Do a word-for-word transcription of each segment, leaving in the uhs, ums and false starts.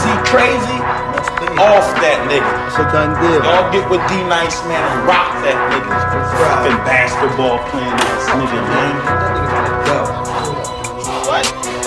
see Crazy, off that nigga. It's a done deal. Y'all get with D Nice, man, and rock that nigga. Fucking basketball playing ass nigga, man. What?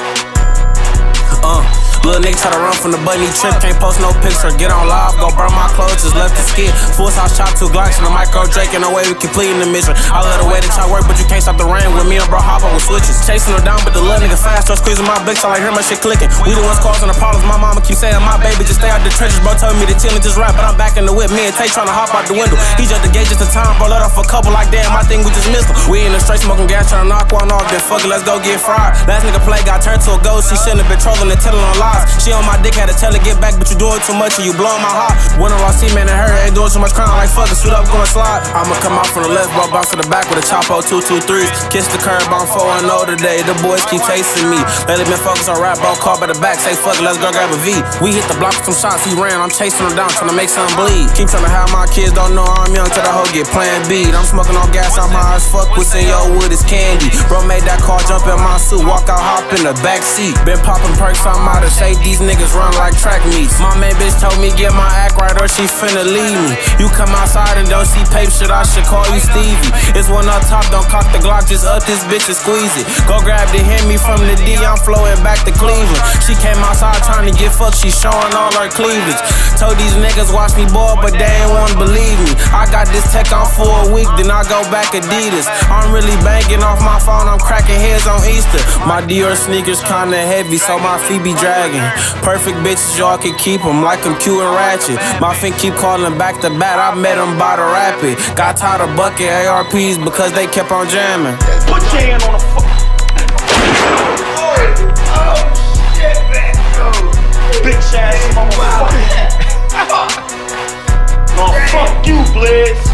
Uh. Little nigga try to run from the button, he trip, can't post no picture. Get on live, go burn my clothes, just left the skid. Full size chop, two Glocks, and a micro Drake, and no way we completing the mission. I love the way that y'all work, but you can't stop the rain. With me and bro hop on with switches. Chasing her down, but the little nigga fast, start squeezing my blicks, I like hear my shit clicking. We the ones causing the problems, my mama keep saying my baby just stay out the trenches. Bro telling me to chill and just rap, but I'm back in the whip. Me and Tay trying to hop out the window. He just the gauge just the time, bro, let off a couple like damn, I think we just missed him. We in the straight smoking gas, trying to knock one off, then fuck it, let's go get fried. Last nigga play got turned to a ghost, she shouldn't have been trolling and telling on lies. She on my dick, had to tell her get back, but you doing too much and you blowing my heart. When I lost C-Man and her, ain't doing too much crime, like fuck it, suit up, gonna slide. I'ma come out from the left, bro, bounce to the back with a Chapo two two threes. Kiss the curb, I'm four and oh today, the boys keep chasing me. Lately been focused on rap, bro, call by the back, say fuck it, let's go grab a V. We hit the block with some shots, he ran, I'm chasing him down, trying to make something bleed. Keep trying to have my kids, don't know I'm young, till the hoe get plan B. I'm smoking on gas, I'm high as fuck, what's in your wood is candy. Bro made that car, jump in my suit, walk out, hop in the back seat. Been popping perks, I'm out of shape, these niggas run like track meets. My main bitch told me get my act right or she finna leave me. You come outside and don't see paper shit, I should call you Stevie. It's one up top, don't cock the Glock, just up this bitch and squeeze it. Go grab the Hemi from the D, I'm flowing back to Cleveland. She came outside trying to get fucked, she showing all her cleavage. Told these niggas watch me boy, but they ain't wanna believe me. I got this tech on for a week, then I go back Adidas. I'm really banking off my phone, I'm cracking heads on Easter. My Dior sneakers kinda heavy, so my feet be dragging. Perfect bitches, y'all can keep them like I'm Q and Ratchet. My fin keep calling back to back, I met them by the rapid. Got tired of bucket A R Ps because they kept on jamming. Put your hand on the fuck. Oh, oh shit, man. Bitch ass motherfucker. No, fuck you, Blitz.